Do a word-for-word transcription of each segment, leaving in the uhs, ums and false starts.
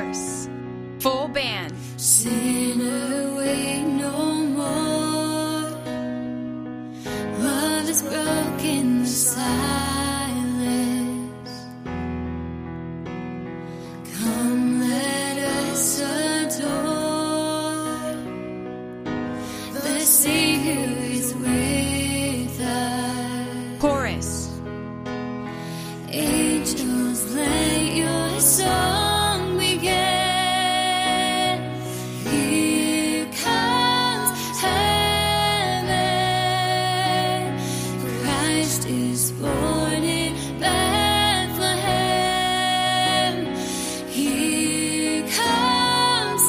verse. Full band. Sinner, wait no more. Love has broken the silence. Come, let us adore. The Savior is with us. Chorus. Angels, let your song begin. Here comes heaven. Christ is born in Bethlehem. Here comes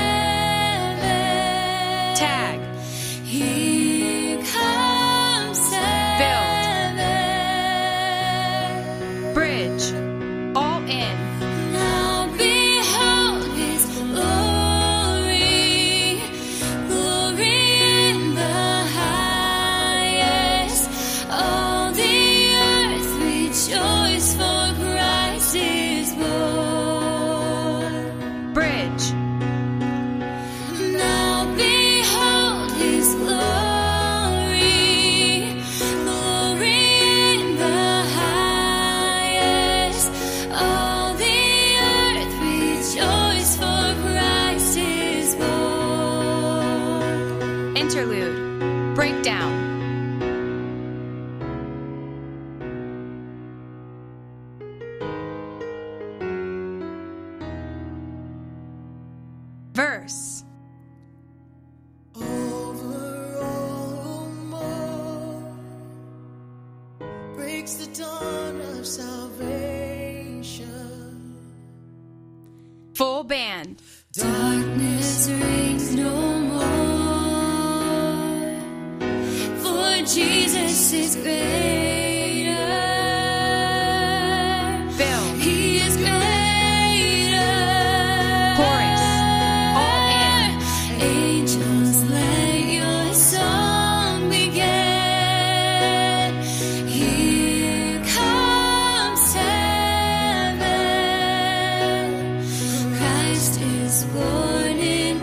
heaven. Tag. Here comes heaven. Bridge. All in. Now behold his glory, glory in the highest. All the earth rejoice, for Christ is born. Bridge. Now behold his glory, glory in the highest. All the earth rejoice, for Christ is born. Interlude. Breakdown. Verse. Over all more breaks the dawn of salvation. Full band. Darkness reigns no more, for Jesus is greater. Bill. He is greater. Chorus. All in. Angels, let your song begin. Here comes heaven. Christ is born in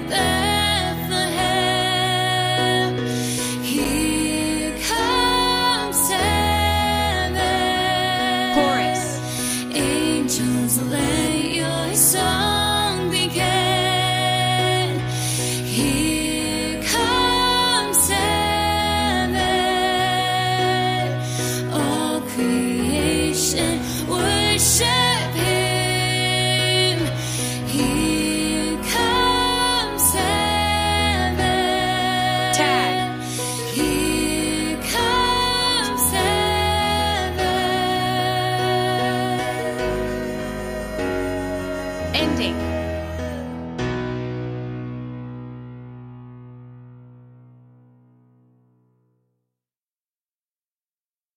Bethlehem. Here comes heaven. Chorus. Angels, let your song begin. Here comes heaven. All creation worship him. Here comes heaven. Tag. Here comes heaven. Ending.